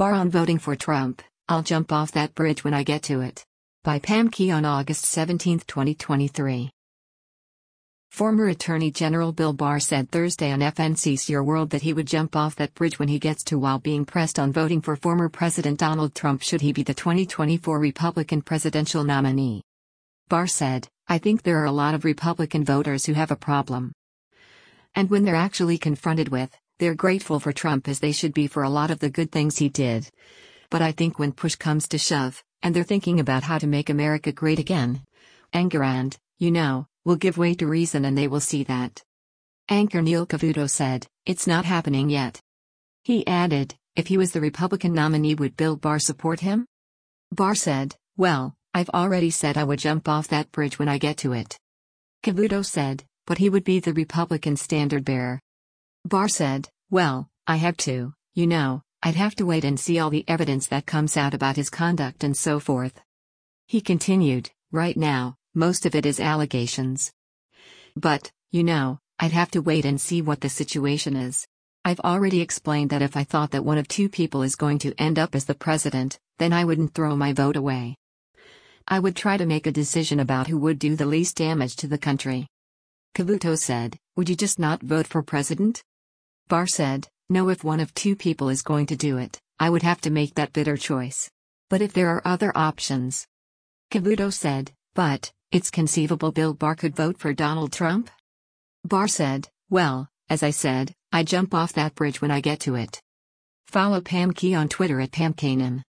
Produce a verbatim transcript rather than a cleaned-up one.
Barr on voting for Trump, I'll jump off that bridge when I get to it. By Pam Key on August seventeenth, twenty twenty-three. Former Attorney General Bill Barr said Thursday on F N C C Your World that he would jump off that bridge when he gets to while being pressed on voting for former President Donald Trump should he be the twenty twenty-four Republican presidential nominee. Barr said, I think there are a lot of Republican voters who have a problem. And when they're actually confronted with, they're grateful for Trump as they should be for a lot of the good things he did. But I think when push comes to shove, and they're thinking about how to make America great again, anger and, you know, will give way to reason and they will see that. Anchor Neil Cavuto said, it's not happening yet. He added, if he was the Republican nominee would Bill Barr support him? Barr said, well, I've already said I would jump off that bridge when I get to it. Cavuto said, but he would be the Republican standard bearer. Barr said, well, I have to, you know, I'd have to wait and see all the evidence that comes out about his conduct and so forth. He continued, right now, most of it is allegations. But, you know, I'd have to wait and see what the situation is. I've already explained that if I thought that one of two people is going to end up as the president, then I wouldn't throw my vote away. I would try to make a decision about who would do the least damage to the country. Cavuto said, would you just not vote for president? Barr said, no, if one of two people is going to do it, I would have to make that bitter choice. But if there are other options. Cavuto said, but, it's conceivable Bill Barr could vote for Donald Trump? Barr said, well, as I said, I jump off that bridge when I get to it. Follow Pam Key on Twitter at Pam Kanan.